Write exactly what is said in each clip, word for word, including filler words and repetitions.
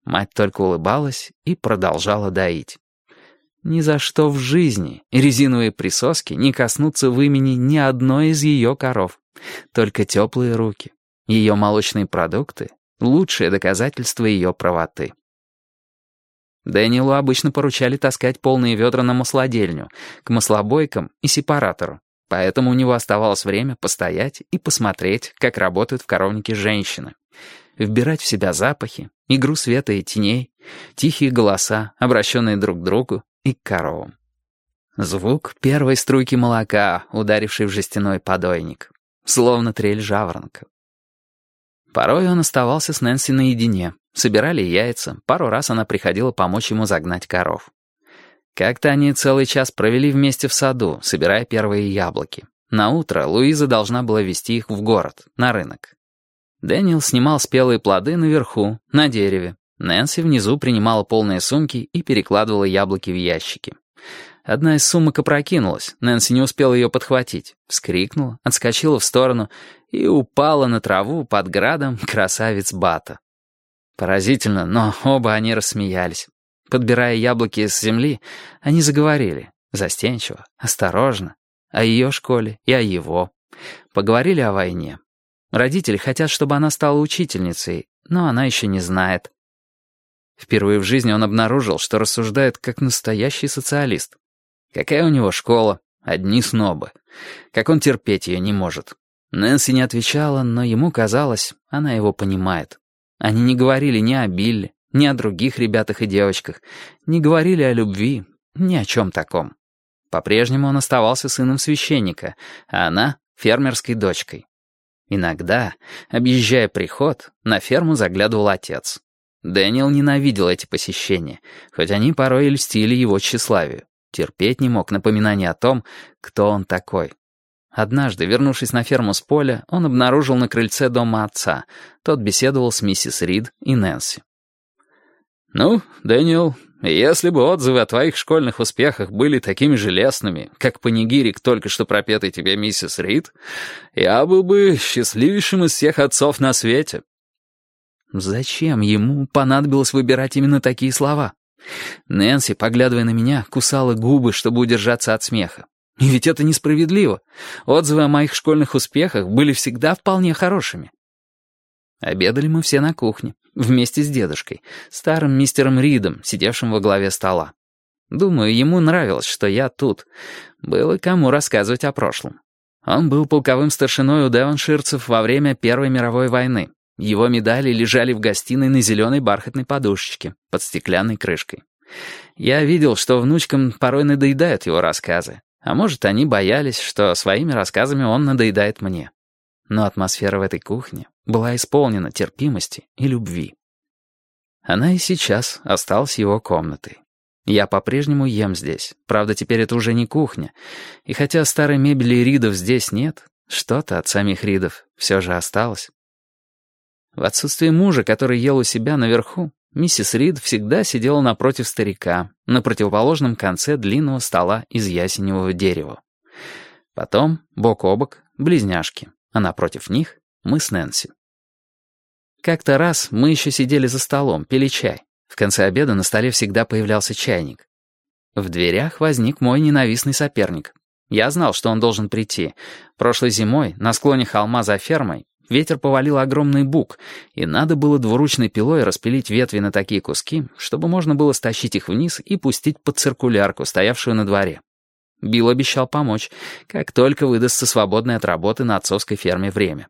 Мать только улыбалась и продолжала доить. Ни за что в жизни резиновые присоски не коснутся в имени ни одной из ее коров. Только теплые руки. Ее молочные продукты — лучшее доказательство ее правоты. Дэниелу обычно поручали таскать полные ведра на маслодельню, к маслобойкам и сепаратору, поэтому у него оставалось время постоять и посмотреть, как работают в коровнике женщины, вбирать в себя запахи, игру света и теней, тихие голоса, обращенные друг к другу и к коровам. Звук первой струйки молока, ударившей в жестяной подойник, словно трель жаворонка. Порой он оставался с Нэнси наедине. Собирали яйца, пару раз она приходила помочь ему загнать коров. Как-то они целый час провели вместе в саду, собирая первые яблоки. Наутро Луиза должна была везти их в город, на рынок. Дэниел снимал спелые плоды наверху, на дереве. Нэнси внизу принимала полные сумки и перекладывала яблоки в ящики. Одна из сумок опрокинулась, Нэнси не успела ее подхватить. Вскрикнула, отскочила в сторону и упала на траву под градом красавиц Бата. Поразительно, но оба они рассмеялись. Подбирая яблоки с земли, они заговорили, застенчиво, осторожно, о ее школе и о его. Поговорили о войне. Родители хотят, чтобы она стала учительницей, но она еще не знает. Впервые в жизни он обнаружил, что рассуждает как настоящий социалист. Какая у него школа? Одни снобы. Как он терпеть ее не может. Нэнси не отвечала, но ему казалось, она его понимает. Они не говорили ни о Билли, ни о других ребятах и девочках, не говорили о любви, ни о чем таком. По-прежнему он оставался сыном священника, а она — фермерской дочкой. Иногда, объезжая приход, на ферму заглядывал отец. Дэниел ненавидел эти посещения, хоть они порой и льстили его тщеславию. Терпеть не мог напоминания о том, кто он такой. Однажды, вернувшись на ферму с поля, он обнаружил на крыльце дома отца. Тот беседовал с миссис Рид и Нэнси. «Ну, Дэниел, если бы отзывы о твоих школьных успехах были такими же лестными, как панигирик только что пропетой тебе миссис Рид, я был бы счастливейшим из всех отцов на свете». Зачем ему понадобилось выбирать именно такие слова? Нэнси, поглядывая на меня, кусала губы, чтобы удержаться от смеха. И ведь это несправедливо. Отзывы о моих школьных успехах были всегда вполне хорошими. Обедали мы все на кухне, вместе с дедушкой, старым мистером Ридом, сидевшим во главе стола. Думаю, ему нравилось, что я тут. Было кому рассказывать о прошлом. Он был полковым старшиной у девонширцев во время Первой мировой войны. Его медали лежали в гостиной на зеленой бархатной подушечке под стеклянной крышкой. Я видел, что внучкам порой надоедают его рассказы. А может, они боялись, что своими рассказами он надоедает мне. Но атмосфера в этой кухне была исполнена терпимости и любви. Она и сейчас осталась его комнатой. Я по-прежнему ем здесь. Правда, теперь это уже не кухня. И хотя старой мебели Ридов здесь нет, что-то от самих Ридов все же осталось. В отсутствие мужа, который ел у себя наверху, миссис Рид всегда сидела напротив старика, на противоположном конце длинного стола из ясеневого дерева. Потом, бок о бок, близняшки, а напротив них мы с Нэнси. Как-то раз мы еще сидели за столом, пили чай. В конце обеда на столе всегда появлялся чайник. В дверях возник мой ненавистный соперник. Я знал, что он должен прийти. Прошлой зимой, на склоне холма за фермой, ветер повалил огромный бук, и надо было двуручной пилой распилить ветви на такие куски, чтобы можно было стащить их вниз и пустить под циркулярку, стоявшую на дворе. Билл обещал помочь, как только выдастся свободное от работы на отцовской ферме время.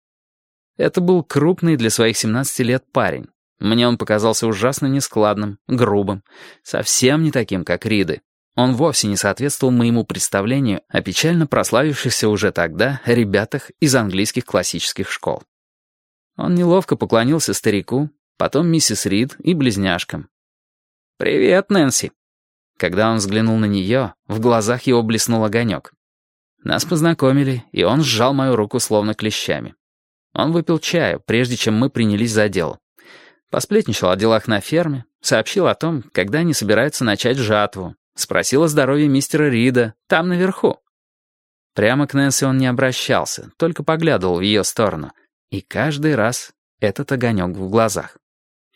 Это был крупный для своих семнадцати лет парень. Мне он показался ужасно нескладным, грубым, совсем не таким, как Риды. Он вовсе не соответствовал моему представлению о печально прославившихся уже тогда ребятах из английских классических школ. Он неловко поклонился старику, потом миссис Рид и близняшкам. «Привет, Нэнси!» Когда он взглянул на нее, в глазах его блеснул огонек. Нас познакомили, и он сжал мою руку словно клещами. Он выпил чаю, прежде чем мы принялись за дело. Посплетничал о делах на ферме, сообщил о том, когда они собираются начать жатву, спросил о здоровье мистера Рида, там наверху. Прямо к Нэнси он не обращался, только поглядывал в ее сторону. И каждый раз этот огонек в глазах.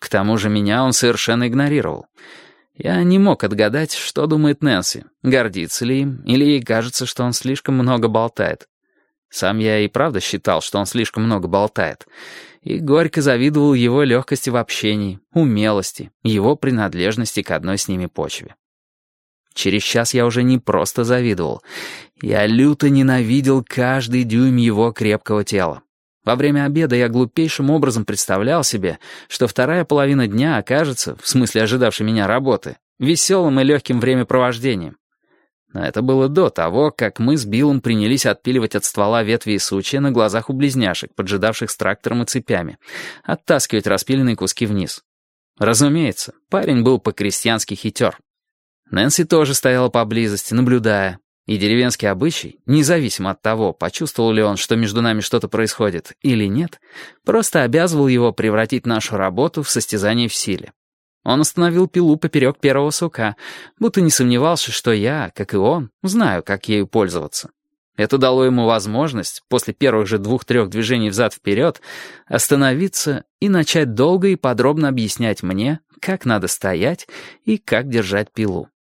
К тому же меня он совершенно игнорировал. Я не мог отгадать, что думает Нэнси, гордится ли им, или ей кажется, что он слишком много болтает. Сам я и правда считал, что он слишком много болтает, и горько завидовал его легкости в общении, умелости, его принадлежности к одной с ними почве. Через час я уже не просто завидовал, я люто ненавидел каждый дюйм его крепкого тела. Во время обеда я глупейшим образом представлял себе, что вторая половина дня окажется, в смысле ожидавшей меня работы, веселым и легким времяпровождением. Но это было до того, как мы с Биллом принялись отпиливать от ствола ветви и сучья на глазах у близняшек, поджидавших с трактором и цепями, оттаскивать распиленные куски вниз. Разумеется, парень был по-крестьянски хитер. Нэнси тоже стояла поблизости, наблюдая. И деревенский обычай, независимо от того, почувствовал ли он, что между нами что-то происходит или нет, просто обязывал его превратить нашу работу в состязание в силе. Он остановил пилу поперек первого сука, будто не сомневался, что я, как и он, знаю, как ею пользоваться. Это дало ему возможность, после первых же двух-трех движений взад-вперед, остановиться и начать долго и подробно объяснять мне, как надо стоять и как держать пилу.